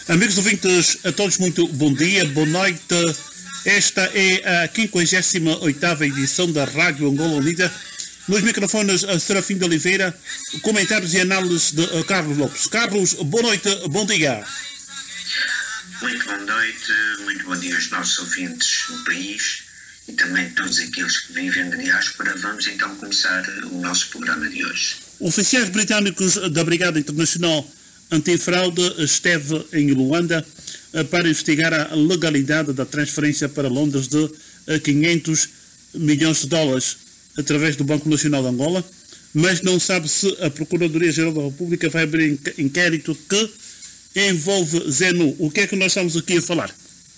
Amigos ouvintes, a todos muito bom dia, boa noite. Esta é a 58ª edição da Rádio Angola Unida. Nos microfones, Serafim de Oliveira, comentários e análises de Carlos Lopes. Carlos, boa noite, bom dia. Muito boa noite, muito bom dia aos nossos ouvintes no país e também todos aqueles que vivem na diáspora. Vamos então começar o nosso programa de hoje. Oficiais britânicos da Brigada Internacional Antifraude esteve em Luanda para investigar a legalidade da transferência para Londres de 500 milhões de dólares através do Banco Nacional de Angola, mas não sabe se a Procuradoria-Geral da República vai abrir inquérito que envolve Zenu. O que é que nós estamos aqui a falar?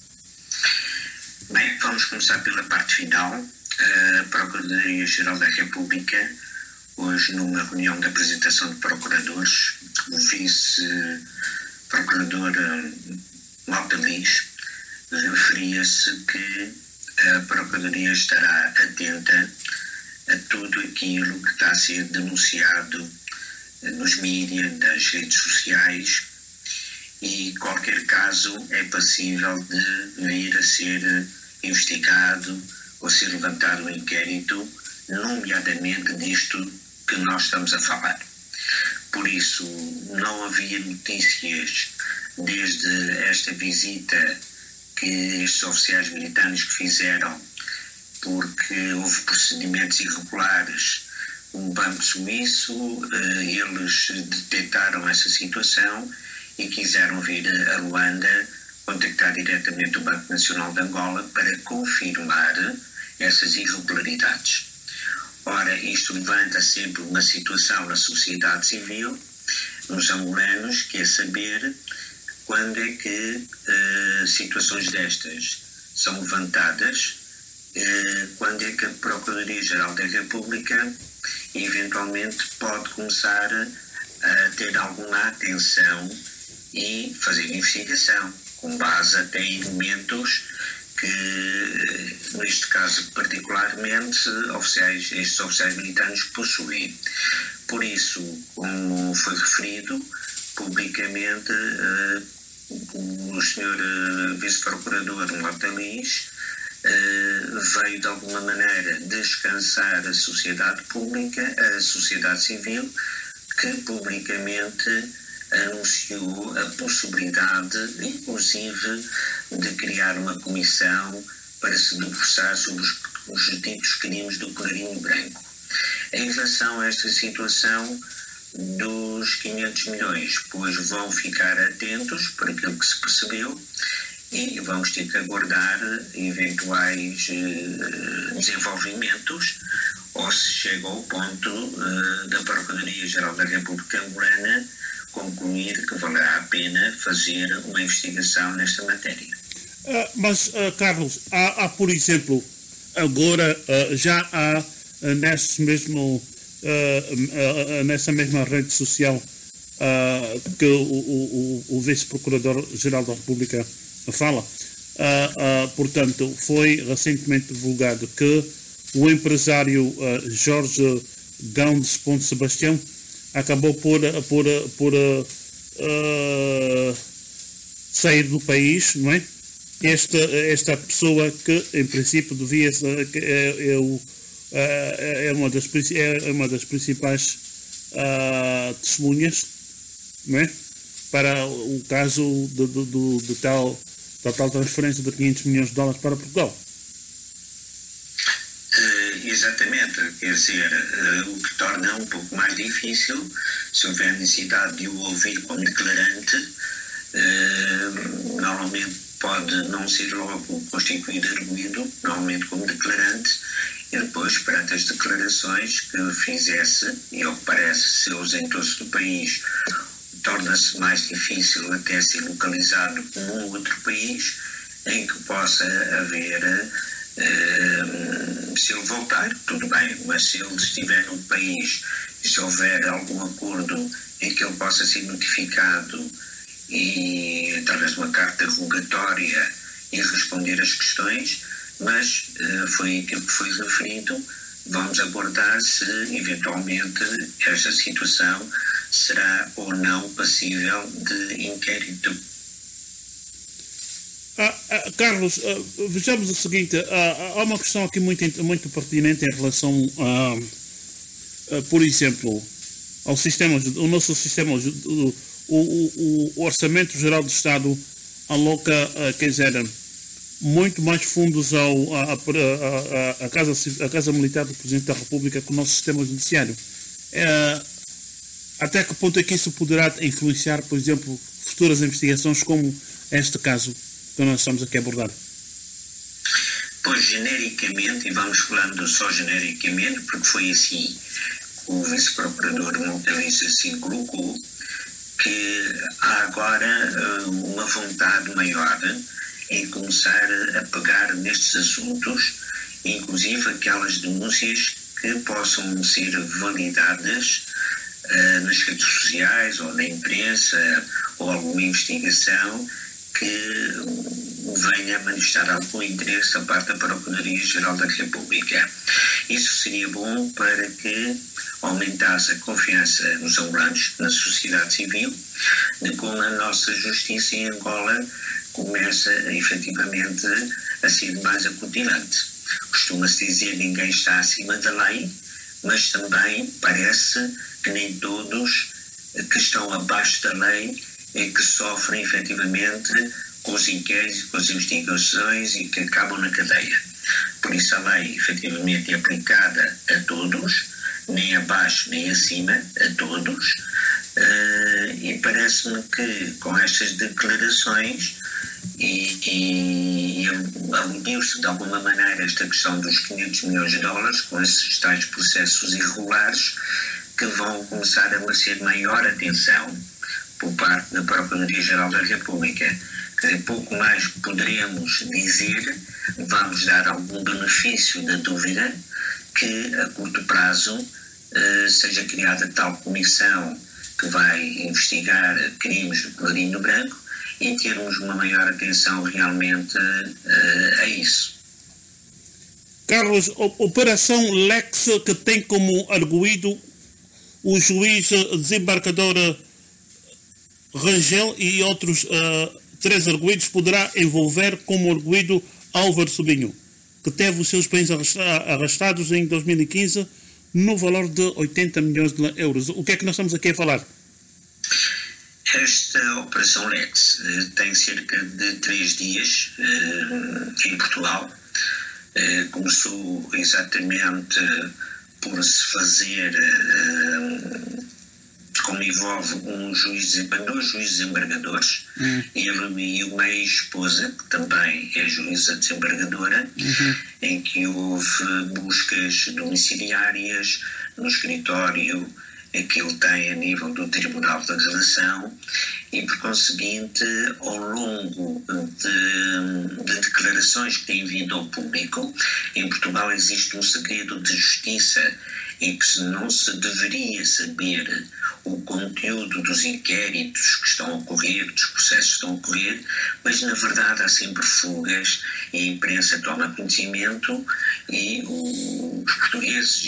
Bem, vamos começar pela parte final. A Procuradoria-Geral da República, hoje numa reunião de apresentação de procuradores, o vice-procurador Lopes Lins referia-se que a Procuradoria estará atenta a tudo aquilo que está a ser denunciado nos mídias, nas redes sociais, e qualquer caso é passível de vir a ser investigado ou ser levantado um inquérito, nomeadamente disto que nós estamos a falar. Por isso, não havia notícias desde esta visita que estes oficiais britânicos fizeram, porque houve procedimentos irregulares no Banco Suíço. Eles detectaram essa situação e quiseram vir a Luanda contactar diretamente o Banco Nacional de Angola para confirmar essas irregularidades. Ora, isto levanta sempre uma situação na sociedade civil, nos angolanos, que é saber quando é que situações destas são levantadas, quando é que a Procuradoria-Geral da República eventualmente pode começar a ter alguma atenção e fazer investigação, com base até em elementos que, neste caso particularmente, estes oficiais britânicos possuem. Por isso, como foi referido publicamente, o Sr. Vice-Procurador Lopes Lins veio de alguma maneira descansar a sociedade pública, a sociedade civil, que publicamente anunciou a possibilidade, inclusive, de criar uma comissão para se debruçar sobre os ditos crimes do colarinho branco. Em relação a esta situação dos 500 milhões, pois vão ficar atentos para aquilo que se percebeu e vamos ter que aguardar eventuais desenvolvimentos, ou se chega ao ponto da Procuradoria-Geral da República Angolana concluir que valerá a pena fazer uma investigação nesta matéria. Mas, Carlos, há, por exemplo, agora já há nessa mesma rede social que o Vice-Procurador-Geral da República fala, portanto, foi recentemente divulgado que o empresário Jorge Gaudes Ponte Sebastião acabou por sair do país, não é? Esta pessoa que, em princípio, devia ser, é uma das principais testemunhas, não é? Para o caso da tal transferência de 500 milhões de dólares para Portugal. Exatamente, quer dizer, o que torna um pouco mais difícil, se houver necessidade de o ouvir como declarante, normalmente pode não ser logo constituído arguido, normalmente como declarante, e depois, perante as declarações que fizesse, e ao que parece, se ausentou-se do país, torna-se mais difícil até ser localizado num outro país em que possa haver, se ele voltar, tudo bem, mas se ele estiver no país e se houver algum acordo em que ele possa ser notificado e através de uma carta rogatória e responder às questões, mas foi aquilo que foi referido. Vamos aguardar se eventualmente esta situação será ou não passível de inquérito. Carlos, vejamos o seguinte, há uma questão aqui muito pertinente em relação por exemplo, o nosso sistema, o Orçamento Geral do Estado aloca, quer dizer, muito mais fundos à Casa Militar do Presidente da República que o nosso sistema judiciário. Até que ponto é que isso poderá influenciar, por exemplo, futuras investigações como este caso que nós estamos aqui a abordar? Pois, genericamente, e vamos falando só genericamente, porque foi assim, o vice-procurador Montelis assim colocou, que há agora uma vontade maior em começar a pegar nestes assuntos, inclusive aquelas denúncias que possam ser validadas nas redes sociais ou na imprensa ou alguma investigação que venha manifestar algum interesse da parte da Procuradoria-Geral da República. Isso seria bom para que aumentasse a confiança nos angolanos, na sociedade civil, de como a nossa justiça em Angola começa efetivamente a ser mais acutilante. Costuma-se dizer que ninguém está acima da lei, mas também parece que nem todos que estão abaixo da lei é que sofrem efetivamente com os inquéritos, com as investigações e que acabam na cadeia. Por isso a lei efetivamente é aplicada a todos, nem abaixo nem acima, a todos, e parece-me que com estas declarações e aludiu-se de alguma maneira esta questão dos 500 milhões de dólares com esses tais processos irregulares que vão começar a merecer maior atenção por parte da Procuradoria-Geral da República. Pouco mais poderemos dizer, vamos dar algum benefício da dúvida que a curto prazo seja criada tal comissão que vai investigar crimes do colarinho branco e termos uma maior atenção realmente a isso. Carlos, Operação Lex, que tem como arguido o juiz desembargador Rangel e outros 3 arguidos, poderá envolver como arguido Álvaro Sobrinho, que teve os seus bens arrastados em 2015 no valor de 80 milhões de euros. O que é que nós estamos aqui a falar? Esta Operação Lex tem cerca de 3 dias em Portugal. Começou exatamente por se fazer, como envolve dois juízes desembargadores, ele e uma ex-esposa, que também é juíza desembargadora, em que houve buscas domiciliárias no escritório que ele tem a nível do Tribunal da Relação e, por conseguinte, ao longo de declarações que têm vindo ao público, em Portugal existe um segredo de justiça em que não se deveria saber o conteúdo dos inquéritos que estão a ocorrer, dos processos que estão a ocorrer, mas na verdade há sempre fugas e a imprensa toma conhecimento e os portugueses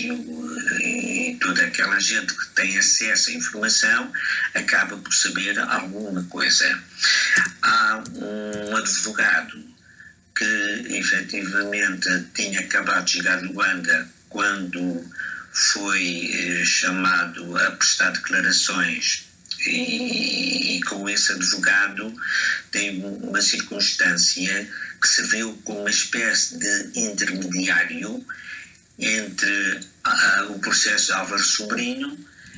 e toda aquela gente que tem acesso à informação acaba por saber alguma coisa. Há um advogado que efetivamente tinha acabado de chegar de Luanda quando foi chamado a prestar declarações e com esse advogado tem uma circunstância que serviu como uma espécie de intermediário entre o processo de Álvaro Sobrinho,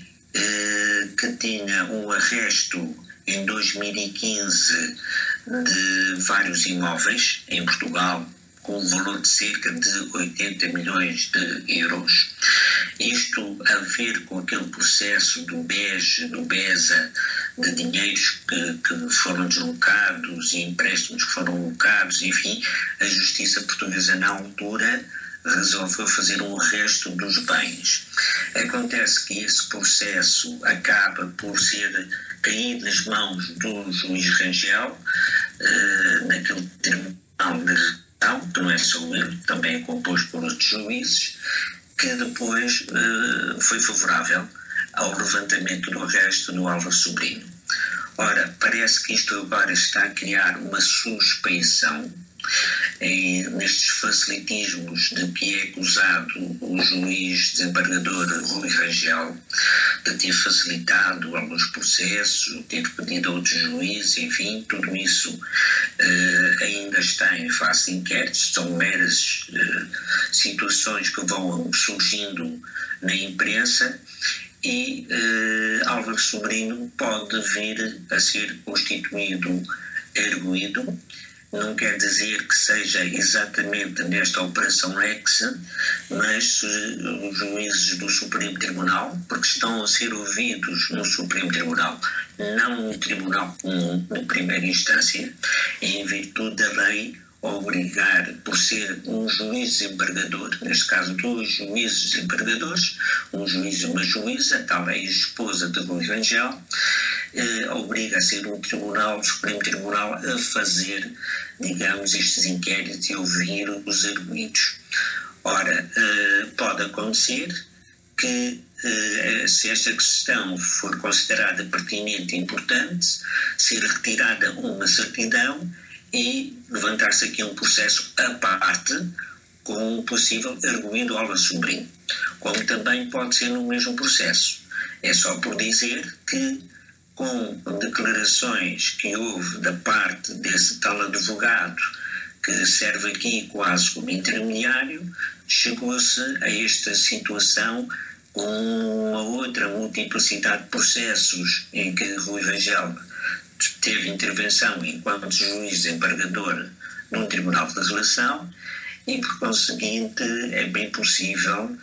que tinha um arresto em 2015 de vários imóveis em Portugal com um valor de cerca de 80 milhões de euros. Isto a ver com aquele processo do BESA, de dinheiros que foram deslocados e empréstimos que foram alocados, enfim, a Justiça Portuguesa na altura resolveu fazer um arresto dos bens. Acontece que esse processo acaba por cair nas mãos do juiz Rangel, naquele tribunal de que não é só ele, também é composto por outros juízes, que depois foi favorável ao levantamento do arresto do Álvaro Sobrinho. Ora, parece que isto agora está a criar uma suspeição nestes facilitismos de que é acusado o juiz desembargador Rui Rangel de ter facilitado alguns processos, ter pedido a outros juízes, enfim, tudo isso ainda está em fase de inquéritos, são meras situações que vão surgindo na imprensa e Álvaro Sobrinho pode vir a ser constituído arguido. Não quer dizer que seja exatamente nesta Operação Lex, mas os juízes do Supremo Tribunal, porque estão a ser ouvidos no Supremo Tribunal, não no Tribunal Comum, na primeira instância, em virtude da lei obrigar, por ser um juiz desembargador, neste caso 2 juízes desembargadores, um juiz e uma juíza, tal é a esposa de Rui Rangel, obriga a ser um tribunal, o Supremo Tribunal, a fazer, digamos, estes inquéritos e ouvir os arguidos. Ora, pode acontecer que, se esta questão for considerada pertinente e importante, ser retirada uma certidão e levantar-se aqui um processo à parte com um possível arguido Álvaro Sobrinho, como também pode ser no mesmo processo. É só por dizer que, com declarações que houve da parte desse tal advogado, que serve aqui quase como intermediário, chegou-se a esta situação com uma outra multiplicidade de processos em que Rui Rangel teve intervenção enquanto juiz desembargador num tribunal de relação e, por conseguinte, é bem possível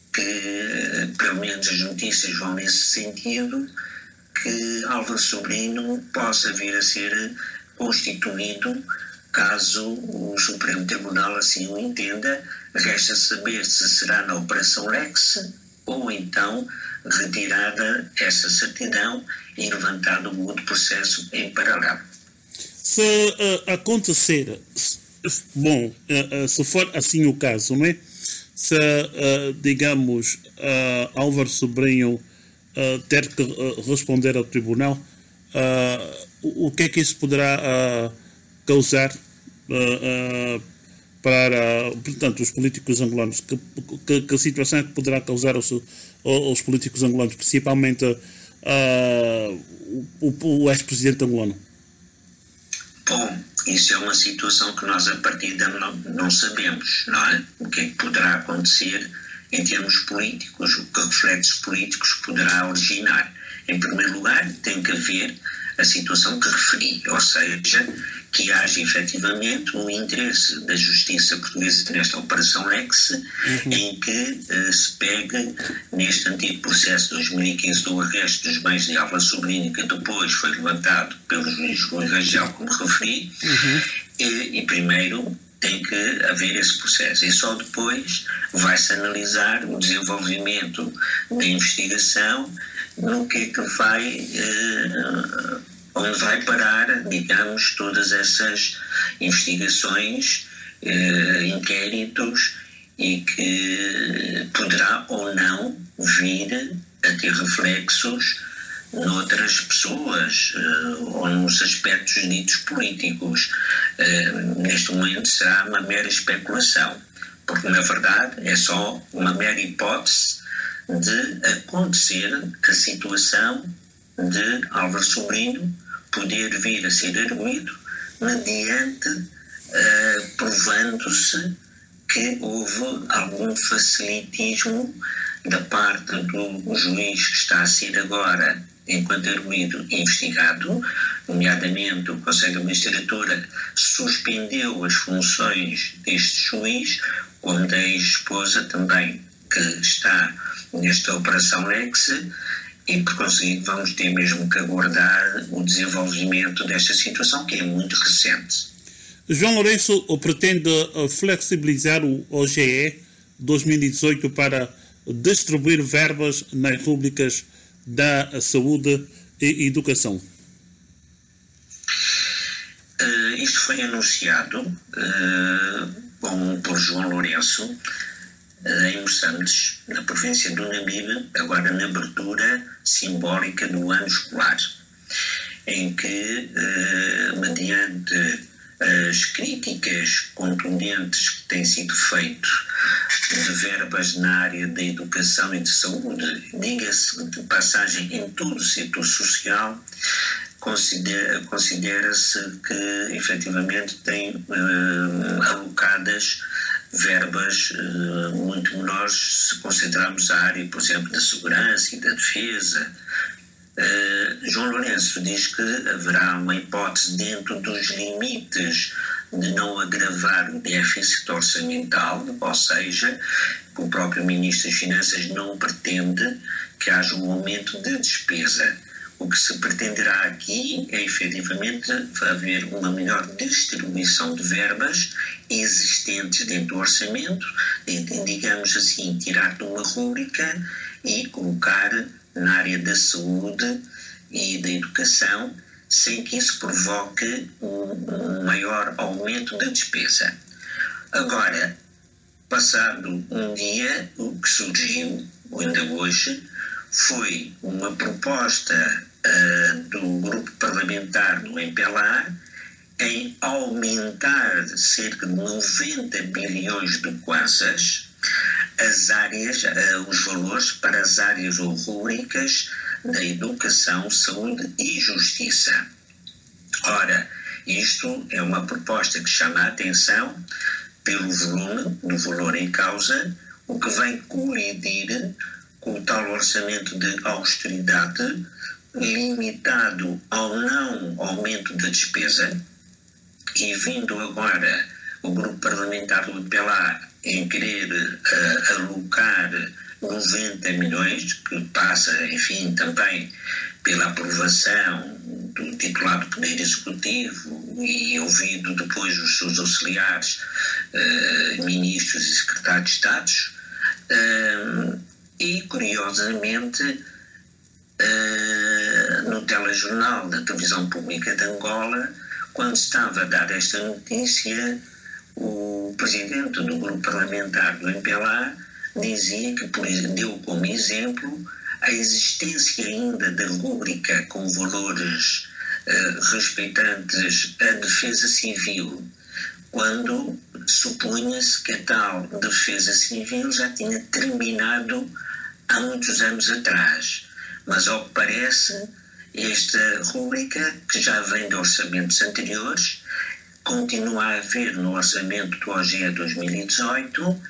que, pelo menos as notícias vão nesse sentido, que Álvaro Sobrinho possa vir a ser constituído caso o Supremo Tribunal assim o entenda. Resta saber se será na Operação Lex ou então retirada essa certidão e levantado um outro processo em paralelo. Se acontecer, bom, se for assim o caso, não é? Se, digamos, Álvaro Sobrinho ter que responder ao tribunal, o que é que isso poderá causar para, portanto, os políticos angolanos? Que situação é que poderá causar aos políticos angolanos, principalmente o ex-presidente angolano? Bom, isso é uma situação que nós a partida não sabemos, não é? O que é que poderá acontecer em termos políticos, o que reflexos políticos poderá originar. Em primeiro lugar, tem que haver a situação que referi, ou seja, que haja efetivamente um interesse da justiça portuguesa nesta Operação Lex, em que se pegue neste antigo processo de 2015 do arresto dos bens de Álvaro Sobrinho, que depois foi levantado pelo juiz Rui Rangel, como referi, e primeiro tem que haver esse processo e só depois vai-se analisar o desenvolvimento da investigação, no que é que vai, onde vai parar, digamos, todas essas investigações, inquéritos, e que poderá ou não vir a ter reflexos noutras pessoas ou nos aspectos ditos políticos. Neste momento será uma mera especulação, porque na verdade é só uma mera hipótese de acontecer a situação de Álvaro Sobrinho poder vir a ser arguido mediante provando-se que houve algum facilitismo da parte do juiz que está a ser agora, enquanto arguido, investigado, nomeadamente o Conselho de Magistratura suspendeu as funções deste juiz, como da ex-esposa também, que está nesta Operação Lex, e por conseguinte vamos ter mesmo que aguardar o desenvolvimento desta situação, que é muito recente. João Lourenço pretende flexibilizar o OGE 2018 para distribuir verbas nas rubricas da saúde e educação. Isto foi anunciado por João Lourenço em Moçambique, na província do Namibe, agora na abertura simbólica do ano escolar. em que, mediante as críticas contundentes que têm sido feitas de verbas na área da educação e de saúde, diga-se de passagem em todo o setor social, considera-se que efetivamente tem alocadas verbas muito menores se considerarmos a área, por exemplo, da segurança e da defesa. João Lourenço diz que haverá uma hipótese dentro dos limites de não agravar o déficit orçamental, ou seja, que o próprio Ministro das Finanças não pretende que haja um aumento de despesa. O que se pretenderá aqui é, efetivamente, haver uma melhor distribuição de verbas existentes dentro do orçamento, digamos assim, tirar de uma rúbrica e colocar na área da saúde e da educação, sem que isso provoque um maior aumento da despesa. Agora, passado um dia, o que surgiu, ainda hoje, foi uma proposta do grupo parlamentar do MPLA em aumentar cerca de 90 bilhões de kwanzas as áreas, os valores para as áreas ou rúbricas da educação, saúde e justiça. Ora, isto é uma proposta que chama a atenção pelo volume do valor em causa, o que vem colidir com o tal orçamento de austeridade limitado ao não aumento da despesa, e vindo agora o grupo parlamentar do MPLA em querer alocar 90 milhões, que passa, enfim, também pela aprovação do titular do Poder Executivo e ouvido depois os seus auxiliares, ministros e secretários de Estado, e curiosamente no telejornal da televisão pública de Angola, quando estava a dar esta notícia, o presidente do grupo parlamentar do MPLA dizia que deu como exemplo a existência ainda da rúbrica com valores respeitantes à defesa civil, quando supunha-se que a tal defesa civil já tinha terminado há muitos anos atrás. Mas, ao que parece, esta rúbrica, que já vem de orçamentos anteriores, continua a haver no orçamento do OGE 2018,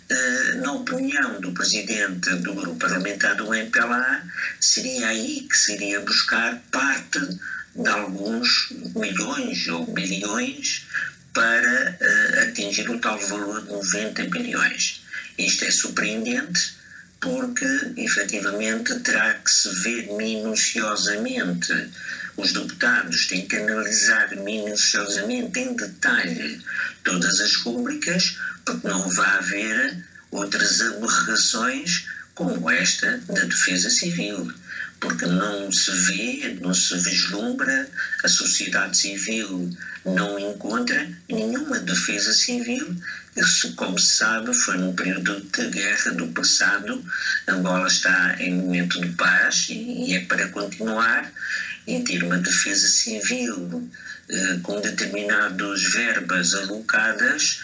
na opinião do presidente do grupo parlamentar do MPLA, seria aí que se iria buscar parte de alguns milhões ou bilhões para atingir o tal valor de 90 bilhões. Isto é surpreendente, porque, efetivamente, terá que se ver minuciosamente. Os deputados têm que analisar minuciosamente, em detalhe, todas as rúbricas, porque não vai haver outras aberrações como esta da defesa civil. Porque não se vê, não se vislumbra, a sociedade civil não encontra nenhuma defesa civil. Isso, como se sabe, foi num período de guerra do passado. Angola está em momento de paz e é para continuar, e ter uma defesa civil com determinadas verbas alocadas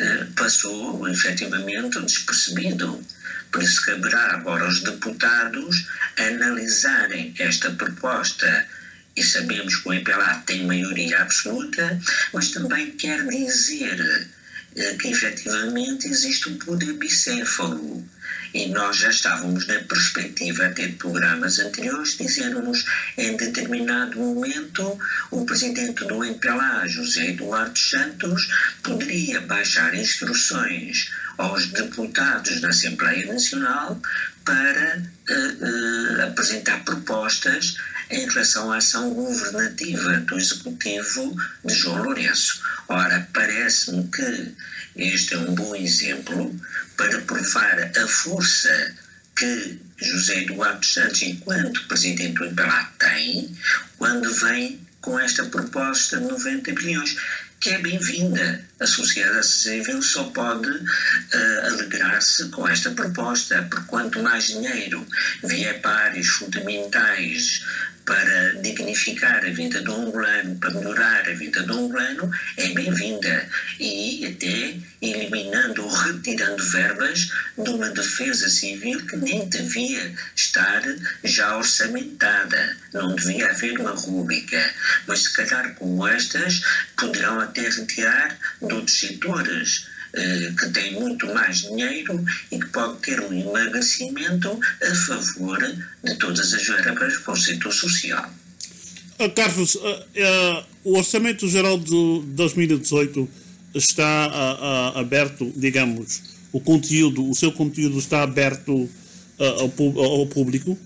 passou efetivamente despercebido. Por isso caberá agora aos deputados analisarem esta proposta, e sabemos que o MPLA tem maioria absoluta, mas também quer dizer que efetivamente existe um poder bicéfalo. E nós já estávamos na perspectiva até de programas anteriores, dizermos em determinado momento o presidente do MPLA, José Eduardo Santos, poderia baixar instruções aos deputados da Assembleia Nacional para apresentar propostas em relação à ação governativa do Executivo de João Lourenço. Ora, parece-me que este é um bom exemplo para provar a força que José Eduardo Santos, enquanto presidente do MPLA, tem, quando vem com esta proposta de 90 bilhões, que é bem-vinda. A sociedade civil só pode alegrar-se com esta proposta, porque quanto mais dinheiro vier para áreas fundamentais para dignificar dignificar a vida do angolano, para melhorar a vida do angolano, é bem-vinda. E até eliminando ou retirando verbas de uma defesa civil que nem devia estar já orçamentada. Não devia haver uma rúbrica. Mas se calhar como estas, poderão até retirar de outros setores que têm muito mais dinheiro e que pode ter um emagrecimento a favor de todas as verbas para o setor social. Carlos, o Orçamento Geral de 2018 está aberto, digamos, o seu conteúdo está aberto ao público?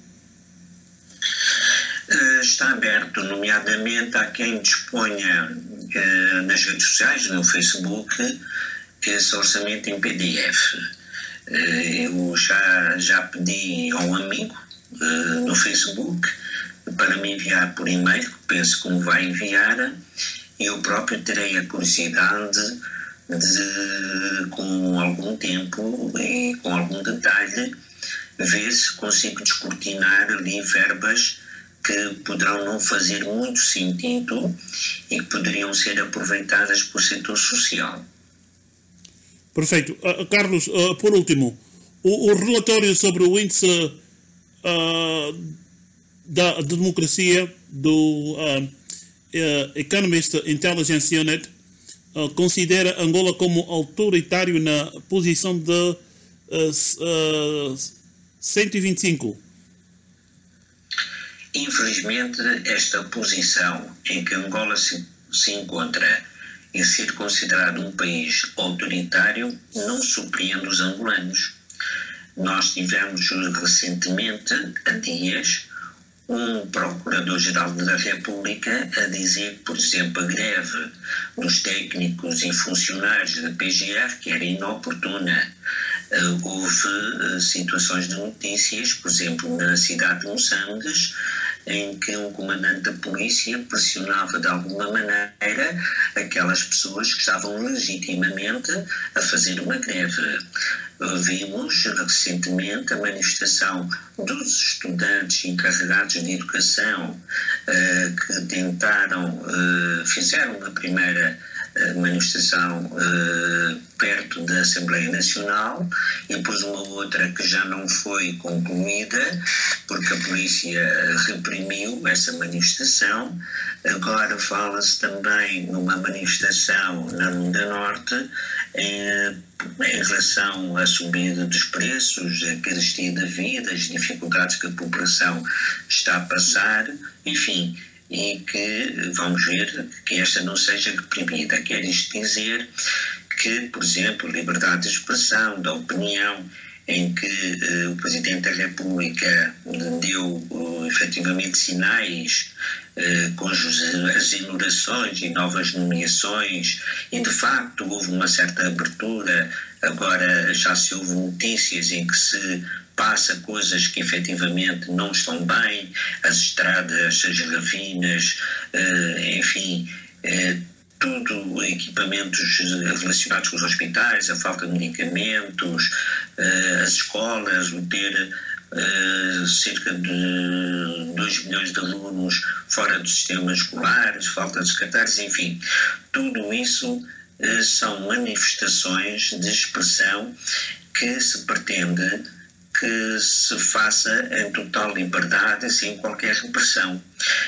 Está aberto, nomeadamente a quem disponha nas redes sociais, no Facebook, esse orçamento em PDF. Eu já pedi a um amigo no Facebook para me enviar por e-mail, penso que me vai enviar, e eu próprio terei a curiosidade de, com algum tempo e com algum detalhe, ver se consigo descortinar ali verbas que poderão não fazer muito sentido e que poderiam ser aproveitadas pelo setor social. Perfeito. Carlos, por último, o relatório sobre o índice da democracia do Economist Intelligence Unit considera Angola como autoritário na posição de 125. Infelizmente, esta posição em que Angola se encontra em ser considerado um país autoritário não surpreende os angolanos. Nós tivemos recentemente, há dias, um Procurador-Geral da República a dizer que, por exemplo, a greve dos técnicos e funcionários da PGR que era inoportuna. Houve situações de notícias, por exemplo, na cidade de Moçambique, em que um comandante da polícia pressionava de alguma maneira aquelas pessoas que estavam legitimamente a fazer uma greve. Vimos recentemente a manifestação dos estudantes encarregados de educação que fizeram uma primeira manifestação perto da Assembleia Nacional e depois uma outra que já não foi concluída porque a polícia reprimiu essa manifestação. Agora fala-se também numa manifestação na Lunda Norte em relação à subida dos preços, a carestia da vida, as dificuldades que a população está a passar, enfim, e que vamos ver que esta não seja reprimida. Quer isto dizer que, por exemplo, liberdade de expressão, da opinião, em que o Presidente da República deu efetivamente sinais com as inaugurações e novas nomeações e de facto houve uma certa abertura. Agora já se houve notícias em que se passa coisas que efetivamente não estão bem, as estradas, as ravinas, enfim, tudo, equipamentos relacionados com os hospitais, a falta de medicamentos, as escolas, o ter cerca de 2 milhões de alunos fora do sistema escolar, falta de secretários, enfim, tudo isso são manifestações de expressão que se pretende que se faça em total liberdade, sem qualquer repressão.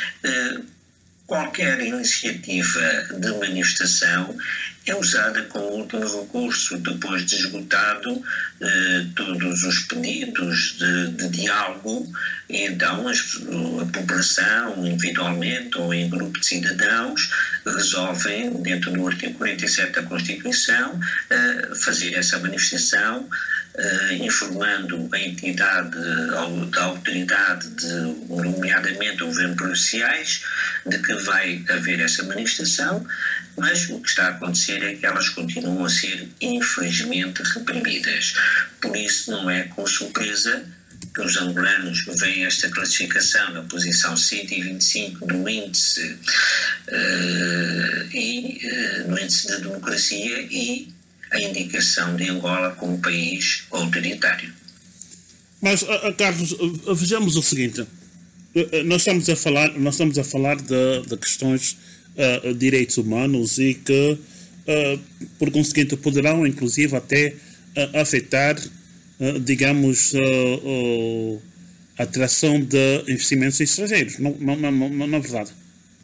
Qualquer iniciativa de manifestação é usada como último recurso, depois de esgotado todos os pedidos de diálogo, e então a população, individualmente ou em grupo de cidadãos, resolvem, dentro do artigo 47 da Constituição, fazer essa manifestação, informando a entidade da autoridade, nomeadamente o governo policiais, de que vai haver essa manifestação, mas o que está a acontecer é que elas continuam a ser, infelizmente, reprimidas. Por isso, não é com surpresa que os angolanos veem esta classificação na posição 125 do índice, no índice da democracia e a indicação de Angola como país autoritário. Mas, Carlos, vejamos o seguinte. nós estamos a falar de questões de direitos humanos e que, por conseguinte, poderão inclusive até afetar, digamos, a atração de investimentos estrangeiros, não é verdade?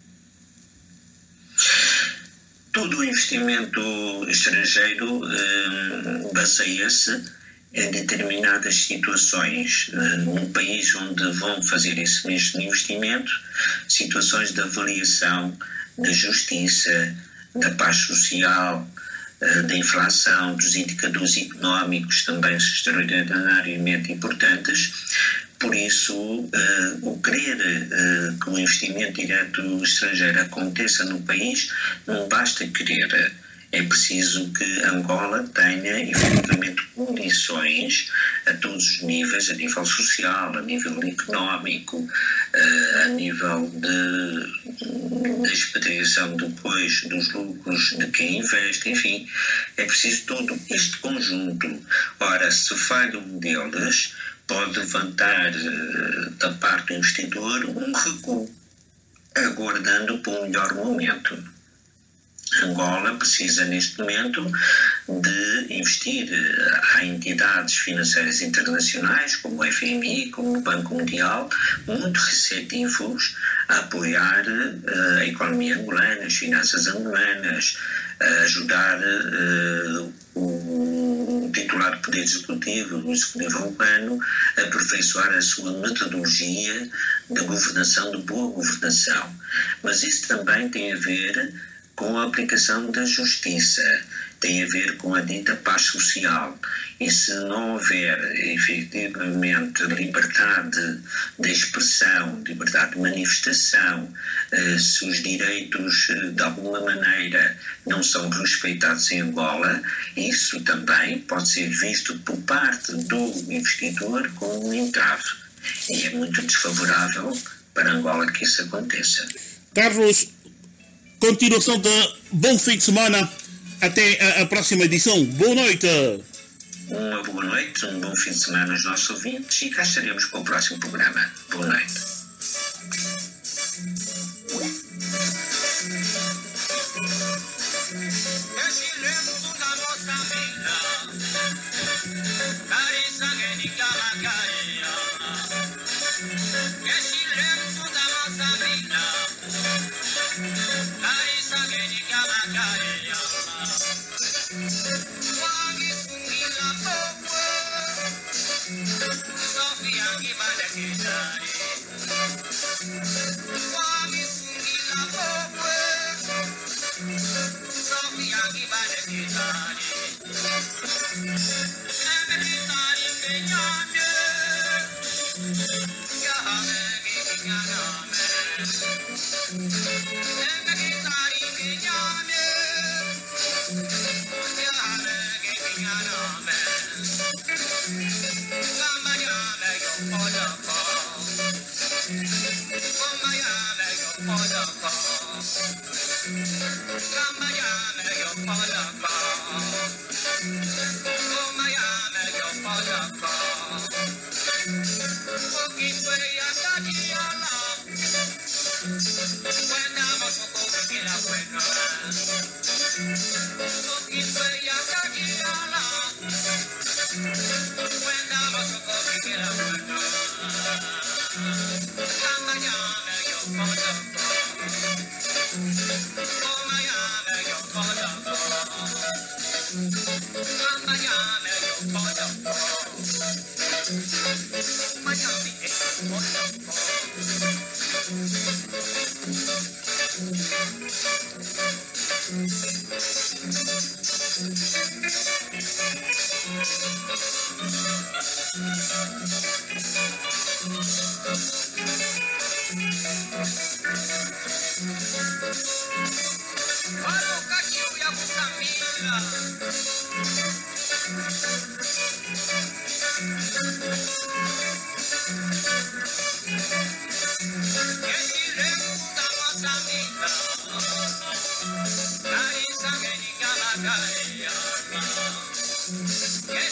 Todo o investimento estrangeiro baseia-se em determinadas situações num país onde vão fazer esse mesmo investimento, situações de avaliação da justiça, da paz social, da inflação, dos indicadores económicos também extraordinariamente importantes. Por isso, o querer que o investimento direto estrangeiro aconteça no país não basta querer. É preciso que Angola tenha efetivamente condições a todos os níveis, a nível social, a nível económico, a nível da expatriação depois dos lucros de quem investe, enfim, é preciso todo este conjunto. Ora, se falha um deles, pode levantar da parte do investidor um recuo, aguardando por um melhor momento. Angola precisa neste momento de investir. Há entidades financeiras internacionais como o FMI, como o Banco Mundial, muito receptivos a apoiar a economia angolana, as finanças angolanas, a ajudar o titular do Poder Executivo, o Executivo angolano, a aperfeiçoar a sua metodologia de governação, de boa governação. Mas isso também tem a ver com a aplicação da justiça, tem a ver com a dita paz social. E se não houver efetivamente liberdade de expressão, liberdade de manifestação, se os direitos de alguma maneira não são respeitados em Angola, isso também pode ser visto por parte do investidor como um entrave. E é muito desfavorável para Angola que isso aconteça. Carlos, continuação de bom fim de semana. Até a próxima edição. Boa noite. Uma boa noite, um bom fim de semana aos nossos ouvintes e cá estaremos para o próximo programa. Boa noite.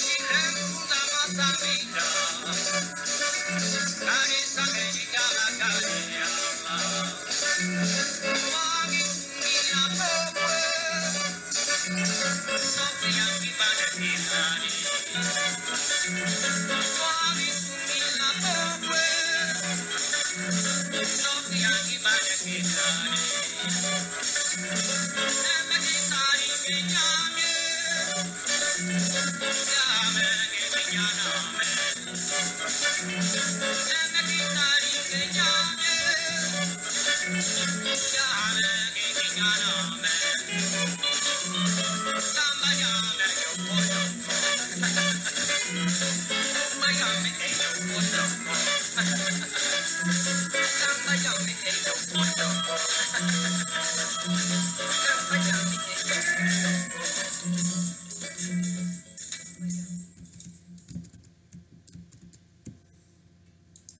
Nari sange ni kama Somebody